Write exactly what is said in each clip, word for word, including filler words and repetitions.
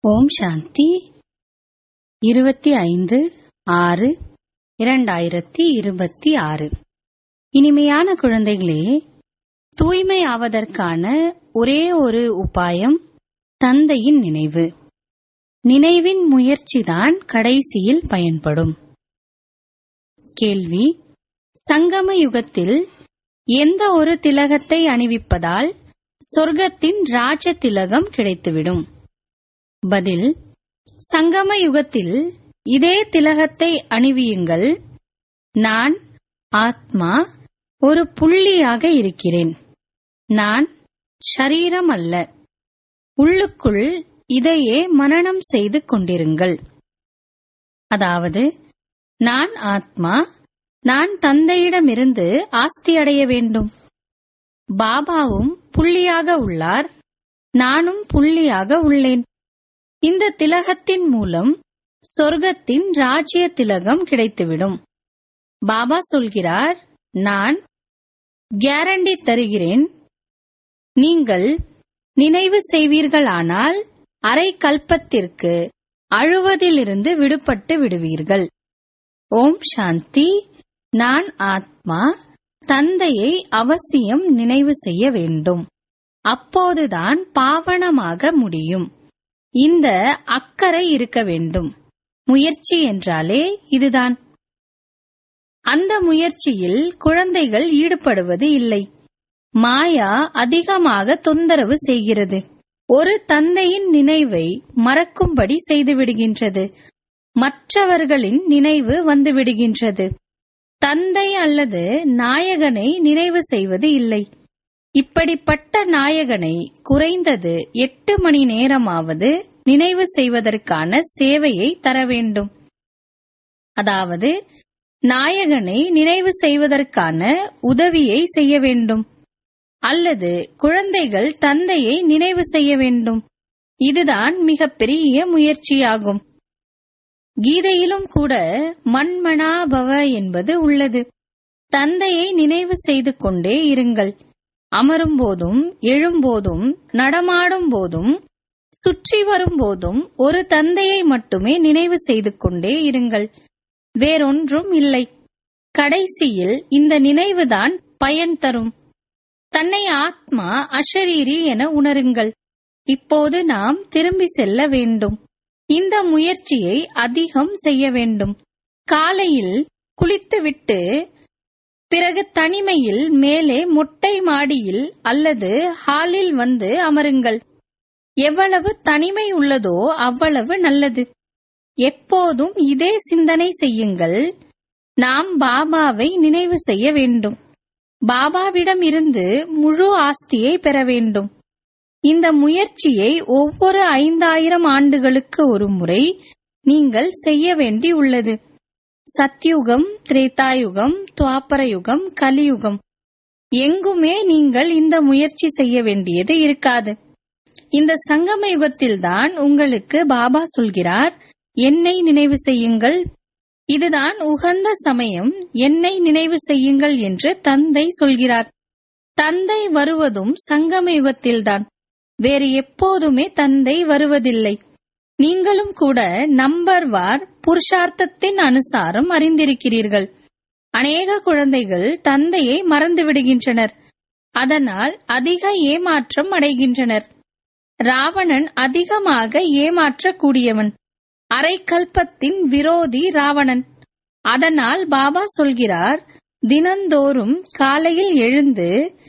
ஓம் சாந்தி. இருபத்தி ஐந்து ஆறு இரண்டாயிரத்தி இருபத்தி ஆறு. இனிமையான குழந்தைகளே, தூய்மை ஆவதற்கான ஒரே ஒரு உபாயம் தந்தையின் நினைவு. நினைவின் முயற்சிதான் கடைசியில் பயன்படும். கேள்வி: சங்கம யுகத்தில் எந்த ஒரு திலகத்தை அணிவிப்பதால் சொர்க்கத்தின் ராஜ திலகம் கிடைத்துவிடும்? பதில்: சங்கம யுகத்தில் இதே திலகத்தை அணிவியுங்கள். நான் ஆத்மா ஒரு புள்ளியாக இருக்கிறேன். நான் ஷரீரம் அல்ல. உள்ளுக்குள் இதையே மனனம் செய்து கொண்டிருங்கள். அதாவது, நான் ஆத்மா, நான் தந்தையிடமிருந்து ஆஸ்தி அடைய வேண்டும். பாபாவும் புள்ளியாக உள்ளார், நானும் புள்ளியாக உள்ளேன். இந்த திலகத்தின் மூலம் சொர்க்கத்தின் ராஜ்ய திலகம் கிடைத்துவிடும். பாபா சொல்கிறார், நான் கேரண்டி தருகிறேன். நீங்கள் நினைவு செய்வீர்களானால் அரை கல்பத்திற்கு அழுவதிலிருந்து விடுபட்டு விடுவீர்கள். ஓம் சாந்தி. நான் ஆத்மா, தந்தையை அவசியம் நினைவு செய்ய வேண்டும். அப்போதுதான் பாவனமாக முடியும். இந்த அக்கறை இருக்க வேண்டும். முயற்சி என்றாலே இதுதான். அந்த முயற்சியில் குழந்தைகள் ஈடுபடுவது இல்லை. மாயா அதிகமாக தொந்தரவு செய்கிறது. ஒரு தந்தையின் நினைவை மறக்கும்படி செய்துவிடுகின்றது. மற்றவர்களின் நினைவு வந்துவிடுகின்றது. தந்தை அல்லது நாயகனை நினைவு செய்வது இல்லை. இப்படிப்பட்ட நாயகனை குறைந்தது எட்டு மணி நேரமாவது நினைவு செய்வதற்கான சேவையை தர வேண்டும். அதாவது, நாயகனை நினைவு செய்வதற்கான உதவியை செய்ய வேண்டும். அல்லது குழந்தைகள் தந்தையை நினைவு செய்ய வேண்டும். இதுதான் மிகப்பெரிய முயற்சியாகும். கீதையிலும் கூட மன்மனாபவ என்பது உள்ளது. தந்தையை நினைவு செய்து கொண்டே இருங்கள். அமரும் போதும், எழும்போதும், நடமாடும் போதும், சுற்றி வரும்போதும் ஒரு தந்தையை மட்டுமே நினைவு செய்து கொண்டே இருங்கள். வேறொன்றும் இல்லை. கடைசியில் இந்த நினைவுதான் பயன் தரும். தன்னை ஆத்மா, அஷரீரி என உணருங்கள். இப்போது நாம் திரும்பி செல்ல வேண்டும். இந்த முயற்சியை அதிகம் செய்ய வேண்டும். காலையில் குளித்துவிட்டு பிறகு தனிமையில் மேலே மொட்டை மாடியில் அல்லது ஹாலில் வந்து அமருங்கள். எவ்வளவு தனிமை உள்ளதோ அவ்வளவு நல்லது. எப்போதும் இதே சிந்தனை செய்யுங்கள். நாம் பாபாவை நினைவு செய்ய வேண்டும். பாபாவிடம் இருந்து முழு ஆஸ்தியை பெற வேண்டும். இந்த முயற்சியை ஒவ்வொரு ஐந்தாயிரம் ஆண்டுகளுக்கு ஒரு முறை நீங்கள் செய்ய வேண்டி உள்ளது. சத்யுகம், திரேதாயுகம், துவாபர யுகம், கலியுகம் எங்குமே நீங்கள் இந்த முயற்சி செய்ய வேண்டியது இருக்காது. இந்த சங்கம யுகத்தில்தான் உங்களுக்கு பாபா சொல்கிறார், என்னை நினைவு செய்யுங்கள். இதுதான் உகந்த சமயம், என்னை நினைவு செய்யுங்கள் என்று தந்தை சொல்கிறார். தந்தை வருவதும் சங்கம யுகத்தில்தான். வேறு எப்போதுமே தந்தை வருவதில்லை. நீங்களும் கூட நம்பர் வார் புருஷார்த்தத்தின் அனுசாரம் அறிந்திருக்கிறீர்கள். அநேக குழந்தைகள் தந்தையை மறந்துவிடுகின்றனர். அதனால் அதிக ஏமாற்றம் அடைகின்றனர். ராவணன் அதிகமாக ஏமாற்றக்கூடியவன். அரை கல்பத்தின் விரோதி ராவணன். அதனால் பாபா சொல்கிறார், தினந்தோறும் காலையில் எழுந்து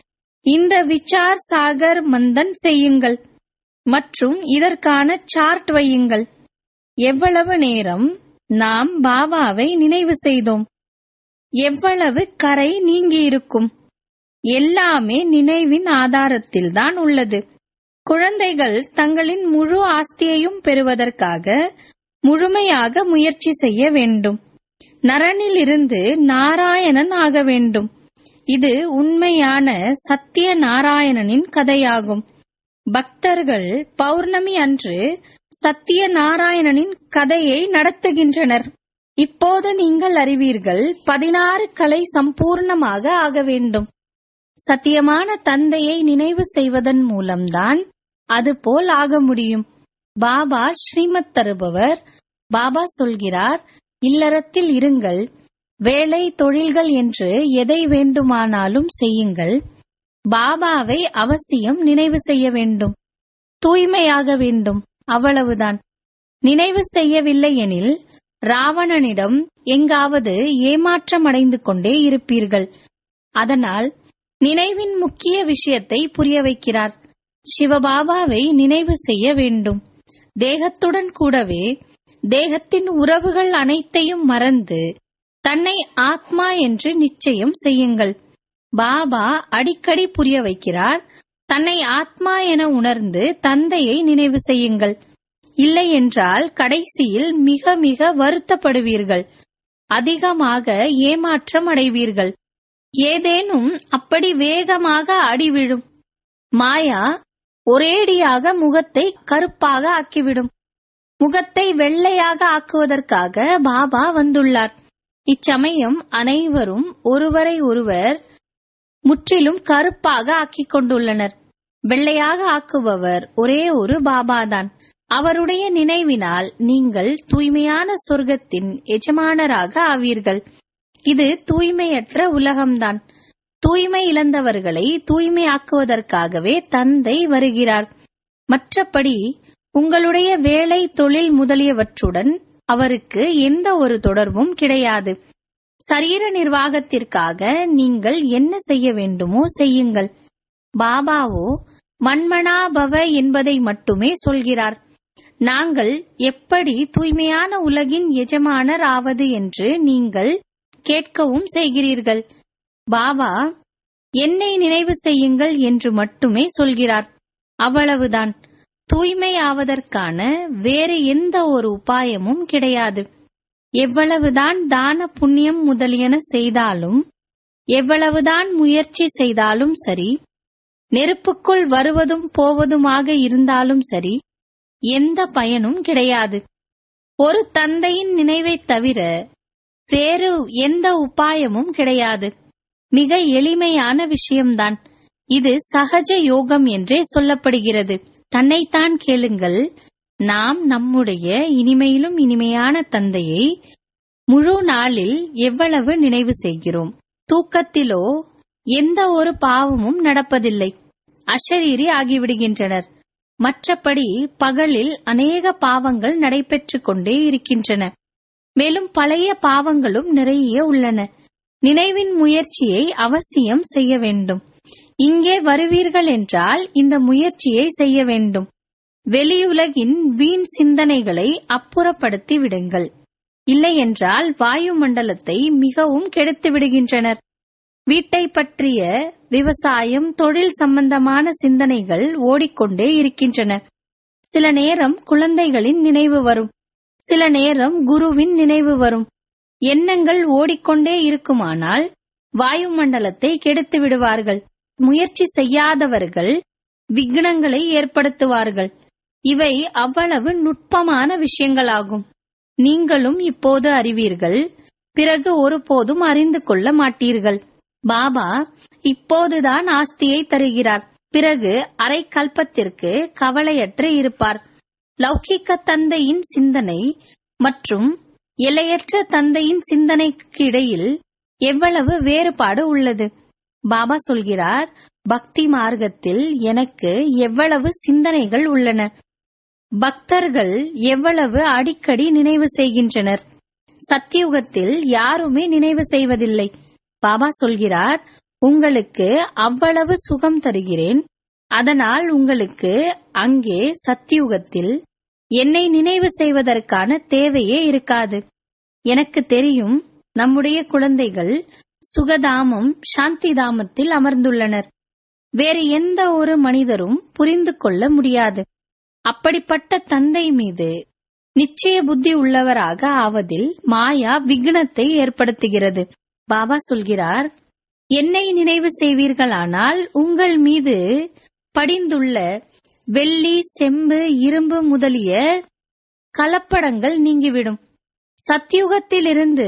இந்த விசார் சாகர் மந்தன் செய்யுங்கள் மற்றும் இதற்கான சார்ட் வையுங்கள். எவ்வளவு நேரம் நாம் பாபாவை நினைவு செய்தோம், எவ்வளவு கரை நீங்கியிருக்கும். எல்லாமே நினைவின் ஆதாரத்தில்தான் உள்ளது. குழந்தைகள் தங்களின் முழு ஆஸ்தியையும் பெறுவதற்காக முழுமையாக முயற்சி செய்ய வேண்டும். நரனிலிருந்து நாராயணன் ஆக வேண்டும். இது உண்மையான சத்திய நாராயணனின் கதையாகும். பக்தர்கள் பௌர்ணமி அன்று சத்திய நாராயணனின் கதையை நடத்துகின்றனர். இப்போது நீங்கள் அறிவீர்கள், பதினாறு கலை சம்பூர்ணமாக ஆக வேண்டும். சத்தியமான தந்தையை நினைவு செய்வதன் மூலம்தான் அதுபோல் ஆக முடியும். பாபா ஸ்ரீமத் தருபவர். பாபா சொல்கிறார், இல்லறத்தில் இருங்கள், வேலை தொழில்கள் என்று எதை வேண்டுமானாலும் செய்யுங்கள். பாபாவை அவசியம் நினைவு செய்ய வேண்டும், தூய்மையாக வேண்டும், அவ்வளவுதான். நினைவு செய்யவில்லை எனில் ராவணனிடம் எங்காவது ஏமாற்றம் அடைந்து கொண்டே இருப்பீர்கள். அதனால் நினைவின் முக்கிய விஷயத்தை புரிய வைக்கிறார். சிவபாபாவை நினைவு செய்ய வேண்டும். தேகத்துடன் கூடவே தேகத்தின் உறவுகள் அனைத்தையும் மறந்து தன்னை ஆத்மா என்று நிச்சயம் செய்யுங்கள். பாபா அடிக்கடி புரிய வைக்கிறார், தன்னை ஆத்மா என உணர்ந்து தந்தையை நினைவு செய்யுங்கள். இல்லை என்றால் கடைசியில் மிக மிக வருத்தப்படுவீர்கள், அதிகமாக ஏமாற்றம் அடைவீர்கள். ஏதேனும் அப்படி வேகமாக அடி விழும். மாயா ஒரேடியாக முகத்தை கருப்பாக ஆக்கிவிடும். முகத்தை வெள்ளையாக ஆக்குவதற்காக பாபா வந்துள்ளார். இச்சமயம் அனைவரும் ஒருவரை ஒருவர் முற்றிலும் கருப்பாக ஆக்கிக் கொண்டுள்ளனர். வெள்ளையாக ஆக்குபவர் ஒரே ஒரு பாபாதான். அவருடைய நினைவினால் நீங்கள் தூய்மையான சொர்க்கத்தின் எஜமானராக ஆவீர்கள். இது தூய்மையற்ற உலகம்தான். தூய்மை இழந்தவர்களை தூய்மையாக்குவதற்காகவே தந்தை வருகிறார். மற்றபடி உங்களுடைய வேலை தொழில் முதலியவற்றுடன் அவருக்கு எந்த ஒரு தொடர்பும் கிடையாது. சரீர நிர்வாகத்திற்காக நீங்கள் என்ன செய்ய வேண்டுமோ செய்யுங்கள். பாபாவோ மன்மனா பவ என்பதை மட்டுமே சொல்கிறார். நாங்கள் எப்படி தூய்மையான உலகின் எஜமானர் ஆவது என்று நீங்கள் கேட்கவும் செய்கிறீர்கள். பாபா என்னை நினைவு செய்யுங்கள் என்று மட்டுமே சொல்கிறார். அவ்வளவுதான். தூய்மையாவதற்கான வேறு எந்த ஒரு உபாயமும் கிடையாது. எவ்வளவுதான் தான புண்ணியம் முதலியன செய்தாலும், எவ்வளவுதான் முயற்சி செய்தாலும் சரி, நெருப்புக்குள் வருவதும் போவதுமாக இருந்தாலும் சரி, எந்த பயனும் கிடையாது. ஒரு தந்தையின் நினைவைத் தவிர வேறு எந்த உபாயமும் கிடையாது. மிக எளிமையான விஷயம்தான். இது சகஜ யோகம் என்றே சொல்லப்படுகிறது. தன்னைத்தான் கேளுங்கள். நாம் நம்முடைய இனிமையிலும் இனிமையான தந்தையை முழு நாளில் எவ்வளவு நினைவு செய்கிறோம். தூக்கத்திலோ எந்த ஒரு பாவமும் நடப்பதில்லை. அஷரீரி ஆகிவிடுகின்றனர். மற்றபடி பகலில் அநேக பாவங்கள் நடைபெற்றுக் கொண்டே இருக்கின்றன. மேலும் பழைய பாவங்களும் நிறைய உள்ளன. நினைவின் முயற்சியை அவசியம் செய்ய வேண்டும். இங்கே வருவீர்கள் என்றால் இந்த முயற்சியை செய்ய வேண்டும். வெளியுலகின் வீண் சிந்தனைகளை அப்புறப்படுத்தி விடுங்கள். இல்லையென்றால் வாயுமண்டலத்தை மிகவும் கெடுத்து விடுகின்றனர். வீட்டை பற்றிய விவசாயம், தொழில் சம்பந்தமான சிந்தனைகள் ஓடிக்கொண்டே இருக்கின்றன. சில நேரம் குழந்தைகளின் நினைவு வரும், சில நேரம் குருவின் நினைவு வரும். எண்ணங்கள் ஓடிக்கொண்டே இருக்குமானால் வாயுமண்டலத்தை கெடுத்து விடுவார்கள். முயற்சி செய்யாதவர்கள் விக்னங்களை ஏற்படுத்துவார்கள். இவை அவ்வளவு நுட்பமான விஷயங்களாகும். நீங்களும் இப்போது அறிவீர்கள், பிறகு ஒருபோதும் அறிந்து கொள்ள மாட்டீர்கள். பாபா இப்போதுதான் ஆஸ்தியை தருகிறார். பிறகு அரை கல்பத்திற்கு கவலையற்று இருப்பார். லௌகிக்க தந்தையின் சிந்தனை மற்றும் எல்லையற்ற தந்தையின் சிந்தனைக்கு இடையில் எவ்வளவு வேறுபாடு உள்ளது. பாபா சொல்கிறார், பக்தி மார்க்கத்தில் எனக்கு எவ்வளவு சிந்தனைகள் உள்ளன. பக்தர்கள் எவ்வளவு அடிக்கடி நினைவு செய்கின்றனர். சத்தியுகத்தில் யாருமே நினைவு செய்வதில்லை. பாபா சொல்கிறார், உங்களுக்கு அவ்வளவு சுகம் தருகிறேன். அதனால் உங்களுக்கு அங்கே சத்தியுகத்தில் என்னை நினைவு செய்வதற்கான தேவையே இருக்காது. எனக்கு தெரியும், நம்முடைய குழந்தைகள் சுகதாமம், சாந்தி தாமத்தில் அமர்ந்துள்ளனர். வேறு எந்த ஒரு மனிதரும் புரிந்து கொள்ள முடியாது. அப்படிப்பட்ட தந்தை மீது நிச்சய புத்தி உள்ளவராக ஆவதில் மாயா விக்னத்தை ஏற்படுத்துகிறது. பாபா சொல்கிறார், என்னை நினைவு செய்வீர்களானால் உங்கள் மீது படிந்துள்ள வெள்ளி, செம்பு, இரும்பு முதலிய கலப்படங்கள் நீங்கிவிடும். சத்யுகத்திலிருந்து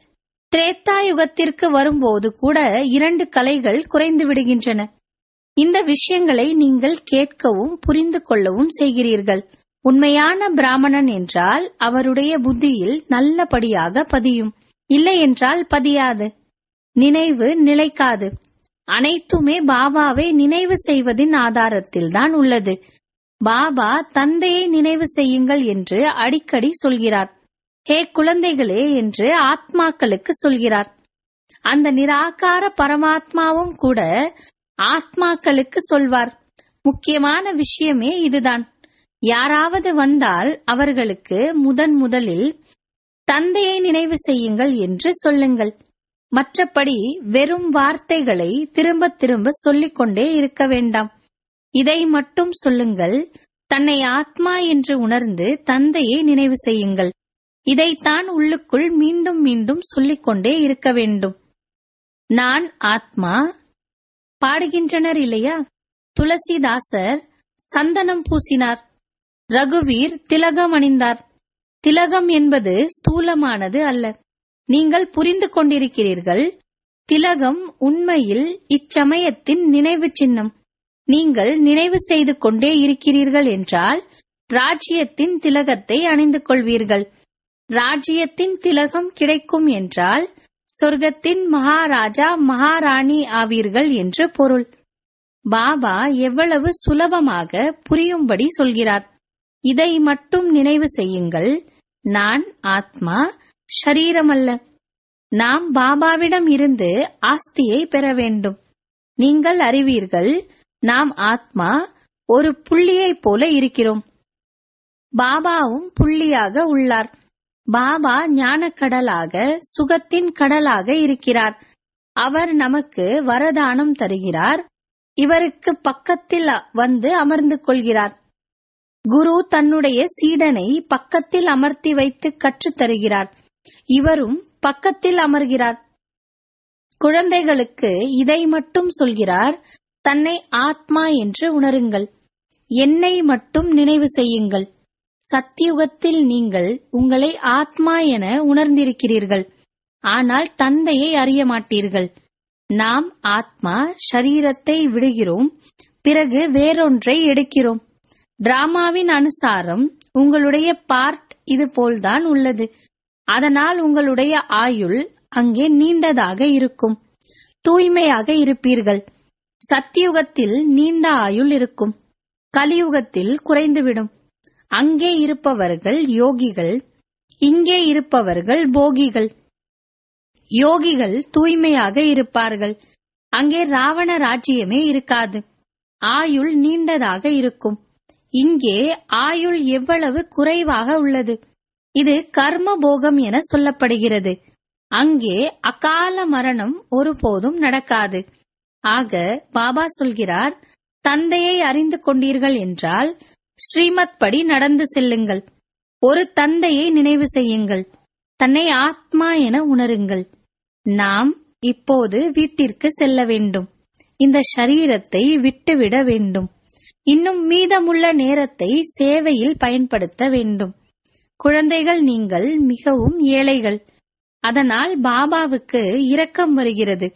திரேத்தாயுகத்திற்கு வரும்போது கூட இரண்டு கலைகள் குறைந்து விடுகின்றன. இந்த விஷயங்களை நீங்கள் கேட்கவும் புரிந்து கொள்ளவும் செய்கிறீர்கள். உண்மையான பிராமணன் என்றால் அவருடைய புத்தியில் நல்லபடியாக பதியும். இல்லை என்றால் பதியாது. நினைவு நிலைக்காது. அனைத்துமே பாபாவை நினைவு செய்வதின் ஆதாரத்தில்தான் உள்ளது. பாபா தந்தையை நினைவு செய்யுங்கள் என்று அடிக்கடி சொல்கிறார். ஹே குழந்தைகளே என்று ஆத்மாக்களுக்கு சொல்கிறார். அந்த நிராகார பரமாத்மாவும் கூட ஆத்மாக்களுக்கு சொல்வார். முக்கியமான விஷயமே இதுதான். யாராவது வந்தால் அவர்களுக்கு முதன் முதலில் தந்தையை நினைவு செய்யுங்கள் என்று சொல்லுங்கள். மற்றபடி வெறும் வார்த்தைகளை திரும்ப திரும்ப சொல்லிக் கொண்டே இருக்க வேண்டாம். இதை மட்டும் சொல்லுங்கள். தன்னை ஆத்மா என்று உணர்ந்து தந்தையை நினைவு செய்யுங்கள். இதைத்தான் உள்ளுக்குள் மீண்டும் மீண்டும் சொல்லிக் கொண்டே இருக்க வேண்டும். நான் ஆத்மா பாடுகின்றனர் இல்லையா? துளசிதாசர் சந்தனம் பூசினார். ரகுவீர் திலகம் அணிந்தார். திலகம் என்பது ஸ்தூலமானது அல்ல. நீங்கள் புரிந்து கொண்டிருக்கிறீர்கள். திலகம் உண்மையில் இச்சமயத்தின் நினைவு சின்னம். நீங்கள் நினைவு செய்து கொண்டே இருக்கிறீர்கள் என்றால் ராஜ்யத்தின் திலகத்தை அணிந்து கொள்வீர்கள். ராஜ்யத்தின் திலகம் கிடைக்கும் என்றால் சொர்க்கத்தின் மகாராஜா மகாராணி ஆவீர்கள் என்று பொருள். பாபா எவ்வளவு சுலபமாக புரியும்படி சொல்கிறார். இதை மட்டும் நினைவு செய்யுங்கள். நான் ஆத்மா, ஷரீரமல்ல. நாம் பாபாவிடம் இருந்து ஆஸ்தியை பெற வேண்டும். நீங்கள் அறிவீர்கள், நாம் ஆத்மா ஒரு புள்ளியைப் போல இருக்கிறோம். பாபாவும் புள்ளியாக உள்ளார். பாபா ஞானக்கடலாக, சுகத்தின் கடலாக இருக்கிறார். அவர் நமக்கு வரதானம் தருகிறார். இவருக்கு பக்கத்தில் வந்து அமர்ந்து கொள்கிறார். குரு தன்னுடைய சீடனை பக்கத்தில் அமர்த்தி வைத்து கற்றுத் தருகிறார். இவரும் பக்கத்தில் அமர்கிறார். குழந்தைகளுக்கு இதை மட்டும் சொல்கிறார். தன்னை ஆத்மா என்று உணருங்கள். என்னை மட்டும் நினைவு செய்யுங்கள். சத்யுகத்தில் நீங்கள் உங்களை ஆத்மா என உணர்ந்திருக்கிறீர்கள். ஆனால் தந்தையை அறிய மாட்டீர்கள். நாம் ஆத்மா ஷரீரத்தை விடுகிறோம். பிறகு வேறொன்றை எடுக்கிறோம். டிராமாவின் அனுசாரம் உங்களுடைய பார்ட் இது போல்தான் உள்ளது. அதனால் உங்களுடைய ஆயுள் அங்கே நீண்டதாக இருக்கும். தூய்மையாக இருப்பீர்கள். சத்யுகத்தில் நீண்ட ஆயுள் இருக்கும். கலியுகத்தில் குறைந்துவிடும். அங்கே இருப்பவர்கள் யோகிகள், இங்கே இருப்பவர்கள் போகிகள். யோகிகள் தூய்மையாக இருப்பார்கள். அங்கே ராவண ராஜ்யமே இருக்காது. ஆயுள் நீண்டதாக இருக்கும். இங்கே ஆயுள் எவ்வளவு குறைவாக உள்ளது. இது கர்ம போகம் என சொல்லப்படுகிறது. அங்கே அகால மரணம் ஒருபோதும் நடக்காது. ஆக பாபா சொல்கிறார், தந்தையை அறிந்து கொண்டீர்கள் என்றால் ஸ்ரீமத் படி நடந்து செல்லுங்கள். ஒரு தந்தையை நினைவு செய்யுங்கள். தன்னை ஆத்மா என உணருங்கள். நாம் இப்போது வீட்டிற்கு செல்ல வேண்டும். இந்த ஷரீரத்தை விட்டுவிட வேண்டும். இன்னும் மீதமுள்ள நேரத்தை சேவையில் பயன்படுத்த வேண்டும். குழந்தைகள், நீங்கள் மிகவும் ஏழைகள். அதனால் பாபாவுக்கு இரக்கம் வருகிறது.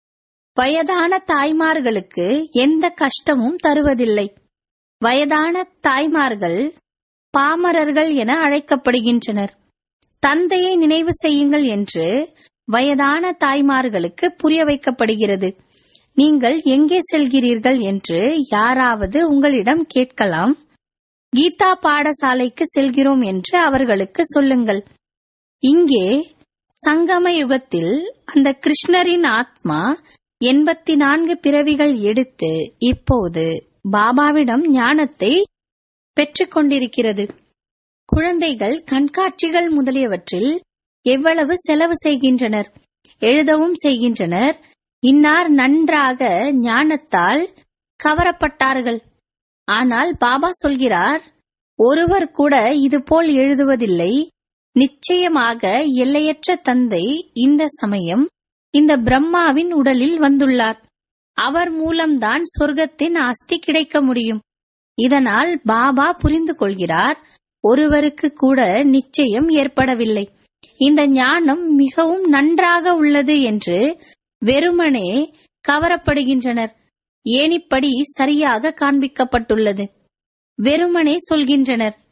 வயதான தாய்மார்களுக்கு எந்த கஷ்டமும் தருவதில்லை. வயதான தாய்மார்கள் பாமரர்கள் என அழைக்கப்படுகின்றனர். தந்தையை நினைவு செய்யுங்கள் என்று வயதான தாய்மார்களுக்கு புரிய வைக்கப்படுகிறது. நீங்கள் எங்கே செல்கிறீர்கள் என்று யாராவது உங்களிடம் கேட்கலாம். கீதா பாடசாலைக்கு செல்கிறோம் என்று அவர்களுக்கு சொல்லுங்கள். இங்கே சங்கம யுகத்தில் அந்த கிருஷ்ணரின் ஆத்மா எண்பத்தி நான்கு பிறவிகள் எடுத்து இப்போது பாபாவிடம் ஞானத்தை பெற்றுக் கொண்டிருக்கிறது. குழந்தைகள் கண்காட்சிகள் முதலியவற்றில் எவ்வளவு செலவு செய்கின்றனர், எழுதவும் செய்கின்றனர். இன்னார் நன்றாக ஞானத்தால் கவரப்பட்டார்கள். ஆனால் பாபா சொல்கிறார், ஒருவர் கூட இதுபோல் எழுதுவதில்லை. நிச்சயமாக எல்லையற்ற தந்தை இந்த சமயம் இந்த பிரம்மாவின் உடலில் வந்துள்ளார். அவர் மூலம்தான் சொர்க்கத்தின் ஆஸ்தி கிடைக்க முடியும். இதனால் பாபா புரிந்து கொள்கிறார், ஒருவருக்கு கூட நிச்சயம் ஏற்படவில்லை. இந்த ஞானம் மிகவும் நன்றாக உள்ளது என்று வெறுமனே கவரப்படுகின்றனர். ஏணிப்படி சரியாக காண்பிக்கப்பட்டுள்ளது. வெறுமனே சொல்கின்றனர்,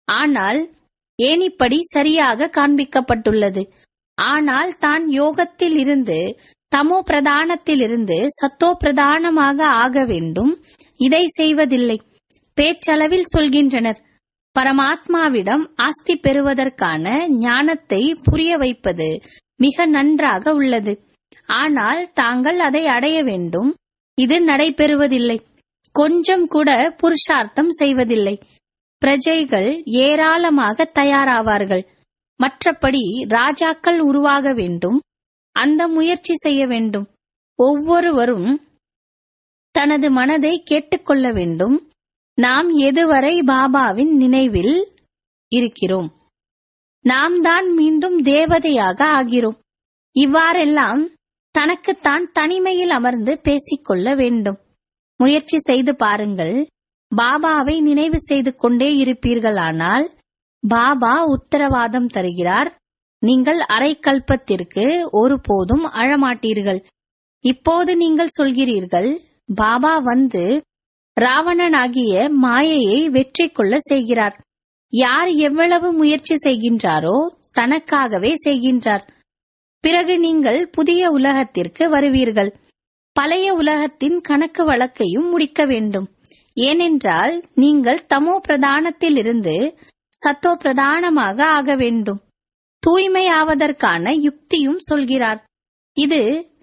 ஆனால் ஏணிப்படி சரியாக காண்பிக்கப்பட்டுள்ளது. ஆனால் தான் யோகத்தில் இருந்து தமோ பிரதானத்திலிருந்து சத்தோ பிரதானமாக ஆக வேண்டும். இதை செய்வதில்லை. பேச்சளவில் சொல்கின்றனர். பரமாத்மாவிடம் ஆஸ்தி பெறுவதற்கான ஞானத்தை புரிய வைப்பது மிக நன்றாக உள்ளது. ஆனால் தாங்கள் அதை அடைய வேண்டும். இது நடைபெறுவதில்லை. கொஞ்சம் கூட புருஷார்த்தம் செய்வதில்லை. பிரஜைகள் ஏராளமாக தயாராவார்கள். மற்றபடி ராஜாக்கள் உருவாக வேண்டும். அந்த முயற்சி செய்ய வேண்டும். ஒவ்வொருவரும் தனது மனதை கேட்டுக்கொள்ள வேண்டும். நாம் எதுவரை பாபாவின் நினைவில் இருக்கிறோம்? நாம் தான் மீண்டும் தேவதையாக ஆகிறோம். இவ்வாறெல்லாம் தனக்குத்தான் தனிமையில் அமர்ந்து பேசிக்கொள்ள வேண்டும். முயற்சி செய்து பாருங்கள். பாபாவை நினைவு செய்து கொண்டே இருப்பீர்களானால் பாபா உத்தரவாதம் தருகிறார், நீங்கள் அரை கல்பத்திற்கு ஒருபோதும் அழமாட்டீர்கள். இப்போது நீங்கள் சொல்கிறீர்கள், பாபா வந்து ராவணனாகிய மாயையை வெற்றி கொள்ள செய்கிறார். யார் எவ்வளவு முயற்சி செய்கின்றாரோ தனக்காகவே செய்கின்றார். பிறகு நீங்கள் புதிய உலகத்திற்கு வருவீர்கள். பழைய உலகத்தின் கணக்கு வழக்கையும் முடிக்க வேண்டும். ஏனென்றால் நீங்கள் தமோ பிரதானத்தில் இருந்து சத்தோ பிரதானமாக ஆக வேண்டும். தூய்மையாவதற்கான யுக்தியும் சொல்கிறார். இது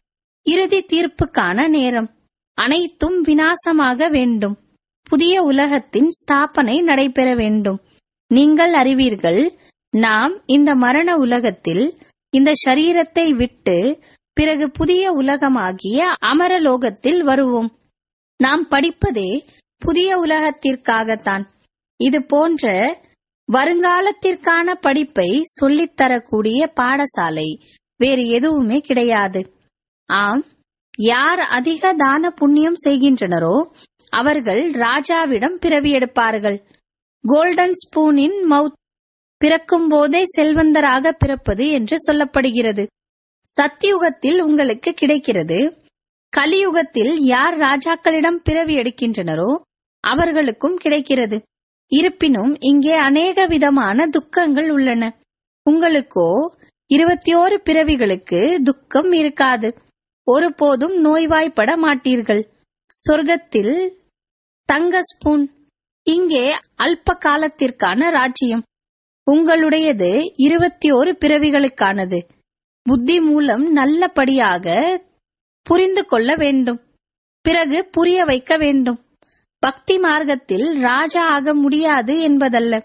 இறுதி தீர்ப்புக்கான நேரம். அனைத்தும் விநாசமாக வேண்டும். புதிய உலகத்தின் ஸ்தாபனை நடைபெற வேண்டும். நீங்கள் அறிவீர்கள், நாம் இந்த மரண உலகத்தில் இந்த ஷரீரத்தை விட்டு பிறகு புதிய உலகமாகிய அமரலோகத்தில் வருவோம். நாம் படிப்பதே புதிய உலகத்திற்காகத்தான். இது போன்ற வருங்காலத்திற்கான படிப்பை சொல்லித்தரக்கூடிய பாடசாலை வேறு எதுவுமே கிடையாது. ஆம், யார் அதிக தான புண்ணியம் செய்கின்றனரோ அவர்கள் ராஜாவிடம் பிறவி எடுப்பார்கள். கோல்டன் ஸ்பூனின் மவுத் பிறக்கும் போதே செல்வந்தராக பிறப்பது என்று சொல்லப்படுகிறது. சத்தியுகத்தில் உங்களுக்கு கிடைக்கிறது. கலியுகத்தில் யார் ராஜாக்களிடம் பிறவி எடுக்கின்றனரோ அவர்களுக்கும் கிடைக்கிறது. இருப்பினும் இங்கே அநேக விதமான துக்கங்கள் உள்ளன. உங்களுக்கோ இருபத்தி ஓரு பிறவிகளுக்கு துக்கம் இருக்காது. ஒருபோதும் நோய்வாய்ப்பட மாட்டீர்கள். சொர்க்கத்தில் தங்க ஸ்பூன். இங்கே அல்ப காலத்திற்கான ராஜ்யம். உங்களுடையது இருபத்தி ஓரு பிறவிகளுக்கானது. புத்தி மூலம் நல்லபடியாக புரிந்து கொள்ள வேண்டும். பிறகு புரிய வைக்க வேண்டும். பக்தி மார்க்கத்தில் ராஜா ஆக முடியாது என்பதல்ல.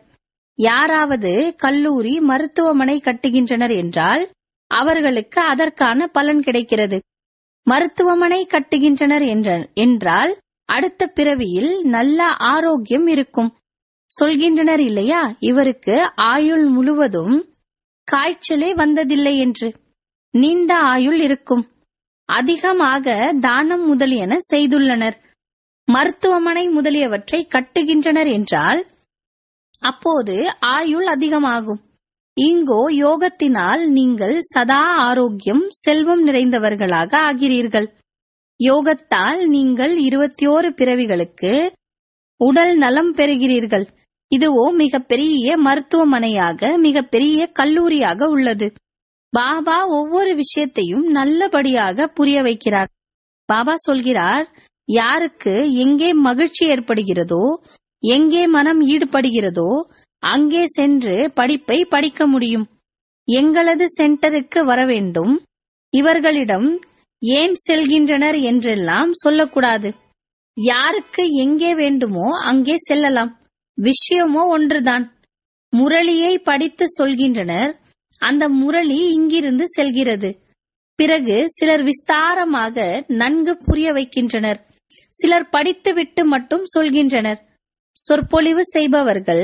யாராவது கல்லூரி மருத்துவமனை கட்டுகின்றனர் என்றால் அவர்களுக்கு அதற்கான பலன் கிடைக்கிறது. மருத்துவமனை கட்டுகின்றனர் என்றால் அடுத்த பிறவியில் நல்ல ஆரோக்கியம் இருக்கும். சொல்கின்றனர் இல்லையா, இவருக்கு ஆயுள் முழுவதும் காய்ச்சலே வந்ததில்லை என்று. நீண்ட ஆயுள் இருக்கும். அதிகமாக தானம் முதலியன செய்துள்ளனர். மருத்துவமனை முதலியவற்றை கட்டுகின்றனர் என்றால் அப்போது ஆயுள் அதிகமாகும். இங்கோ யோகத்தினால் நீங்கள் சதா ஆரோக்கியம் செல்வம் நிறைந்தவர்களாக ஆகிறீர்கள். யோகத்தால் நீங்கள் இருபத்தி ஓரு பிறவிகளுக்கு உடல் நலம் பெறுகிறீர்கள். இதுவோ மிகப்பெரிய மருத்துவமனையாக மிகப்பெரிய கல்லூரியாக உள்ளது. பாபா ஒவ்வொரு விஷயத்தையும் நல்லபடியாக புரிய வைக்கிறார். பாபா சொல்கிறார், யாருக்கு எங்கே மகிழ்ச்சி ஏற்படுகிறதோ, எங்கே மனம் ஈடுபடுகிறதோ அங்கே சென்று படிப்பை படிக்க முடியும். எங்களது சென்டருக்கு வர வேண்டும். இவர்களிடம் ஏன் செல்கின்றனர் என்றெல்லாம் சொல்லக்கூடாது. யாருக்கு எங்கே வேண்டுமோ அங்கே செல்லலாம். விஷயமோ ஒன்றுதான். முரளியை படித்து சொல்கின்றனர். அந்த முரளி இங்கிருந்து செல்கிறது. பிறகு சிலர் விஸ்தாரமாக நன்கு புரிய வைக்கின்றனர். சிலர் படித்துவிட்டு மட்டும் சொல்கின்றனர். சொற்பொழிவு செய்பவர்கள்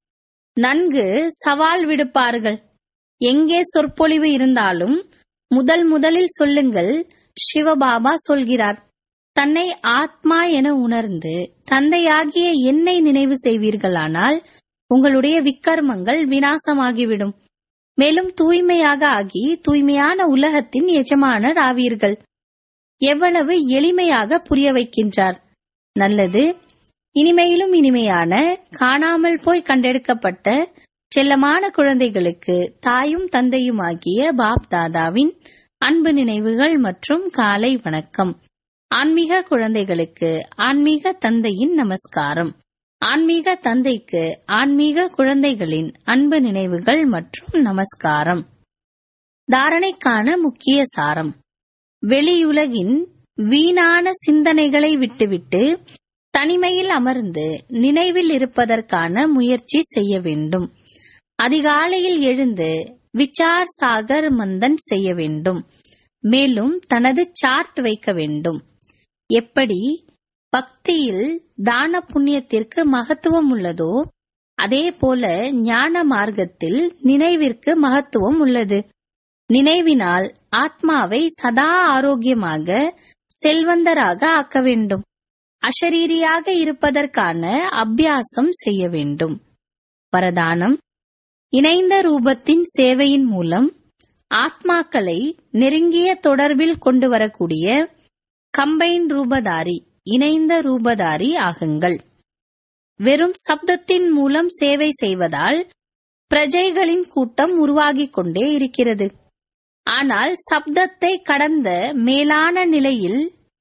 நன்கு சவால் விடுப்பார்கள். எங்கே சொற்பொழிவு இருந்தாலும் முதல் முதலில் சொல்லுங்கள், சிவபாபா சொல்கிறார், தன்னை ஆத்மா என உணர்ந்து தந்தையாகிய என்னை நினைவு செய்வீர்களானால் உங்களுடைய விக்கர்மங்கள் விநாசமாகிவிடும். மேலும் தூய்மையாக ஆகி தூய்மையான உலகத்தின் எஜமானர் ஆவீர்கள். எவ்வளவு எளிமையாக புரிய வைக்கின்றார். நல்லது. இனிமையிலும் இனிமையான காணாமல் போய் கண்டெடுக்கப்பட்ட செல்லமான குழந்தைகளுக்கு தாயும் தந்தையுமாகிய பாப் தாதாவின் அன்பு நினைவுகள் மற்றும் காலை வணக்கம். ஆன்மீக குழந்தைகளுக்கு ஆன்மீக தந்தையின் நமஸ்காரம். ஆன்மீக தந்தைக்கு ஆன்மீக குழந்தைகளின் அன்பு நினைவுகள் மற்றும் நமஸ்காரம். தாரணைக்கான முக்கிய சாரம்: வெளியுலகின் வீணான சிந்தனைகளை விட்டுவிட்டு தனிமையில் அமர்ந்து நினைவில் இருப்பதற்கான முயற்சி செய்ய வேண்டும். அதிகாலையில் எழுந்து விசார் சாகர் மந்தன் செய்ய வேண்டும். மேலும் தனது சார்ட் வைக்க வேண்டும். எப்படி பக்தியில் தான புண்ணியத்திற்கு மகத்துவம் உள்ளதோ அதே போல ஞான மார்க்கத்தில் நினைவிற்கு மகத்துவம் உள்ளது. நினைவினால் ஆத்மாவை சதா ஆரோக்கியமாக செல்வந்தராக ஆக்க வேண்டும். அஷரீரியாக இருப்பதற்கான அபியாசம் செய்ய வேண்டும். வரதானம்: இணைந்த ரூபத்தின் சேவையின் மூலம் ஆத்மாக்களை நெருங்கிய தொடர்பில் கொண்டு வரக்கூடிய கம்பைன் ரூபதாரி, இணைந்த ரூபதாரி ஆகுங்கள். வெறும் சப்தத்தின் மூலம் சேவை செய்வதால் பிரஜைகளின் கூட்டம் உருவாகிக் கொண்டே இருக்கிறது. ஆனால் சப்தத்தை கடந்த மேலான நிலையில்,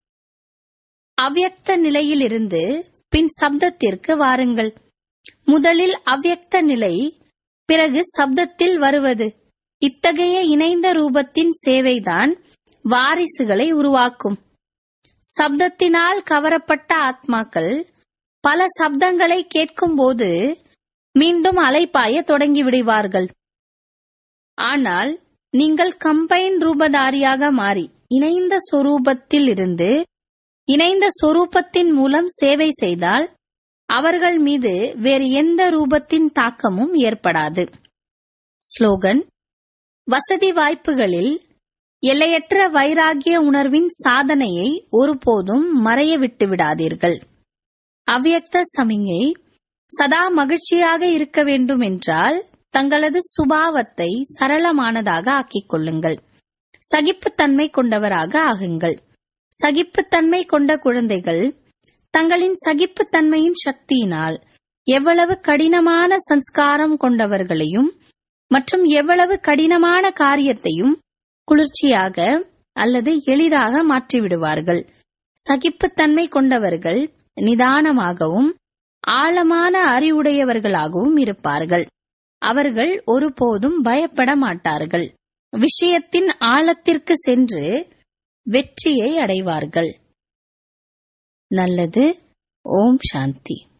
அவ்யக்த நிலையிலிருந்து பின் சப்தத்திற்கு வாருங்கள். முதலில் அவ்யக்த நிலை, பிறகு சப்தத்தில் வருவது. இத்தகைய இணைந்த ரூபத்தின் சேவைதான் வாரிசுகளை உருவாக்கும். சப்தத்தினால் கவரப்பட்ட ஆத்மாக்கள் பல சப்தங்களை கேட்கும்போது மீண்டும் அலைப்பாய தொடங்கிவிடுவார்கள். ஆனால் நீங்கள் கம்பைன் ரூபதாரியாக மாறி இணைந்த சொரூபத்தில் இருந்து இணைந்த சொரூபத்தின் மூலம் சேவை செய்தால் அவர்கள் மீது வேறு எந்த ரூபத்தின் தாக்கமும் ஏற்படாது. ஸ்லோகன்: வசதி வாய்ப்புகளில் எல்லையற்ற வைராகிய உணர்வின் சாதனையை ஒருபோதும் மறைய விட்டு விடாதீர்கள். அவ்யக்த சமிஞை சதா மகிழ்ச்சியாக இருக்க வேண்டும் என்றால் தங்களது சுபாவத்தை சரளமானதாக ஆக்கிக் கொள்ளுங்கள். சகிப்புத்தன்மை கொண்டவராக ஆகுங்கள். சகிப்புத்தன்மை கொண்ட குழந்தைகள் தங்களின் சகிப்புத்தன்மையின் சக்தியினால் எவ்வளவு கடினமான சம்ஸ்காரம் கொண்டவர்களையும் மற்றும் எவ்வளவு கடினமான காரியத்தையும் குளிர்ச்சியாக அல்லது எளிதாக மாற்றிவிடுவார்கள். சகிப்புத்தன்மை கொண்டவர்கள் நிதானமாகவும் ஆழமான அறிவுடையவர்களாகவும் இருப்பார்கள். அவர்கள் ஒருபோதும் பயப்பட மாட்டார்கள். விஷயத்தின் ஆழத்திற்கு சென்று வெற்றியை அடைவார்கள். நல்லது. ஓம் சாந்தி.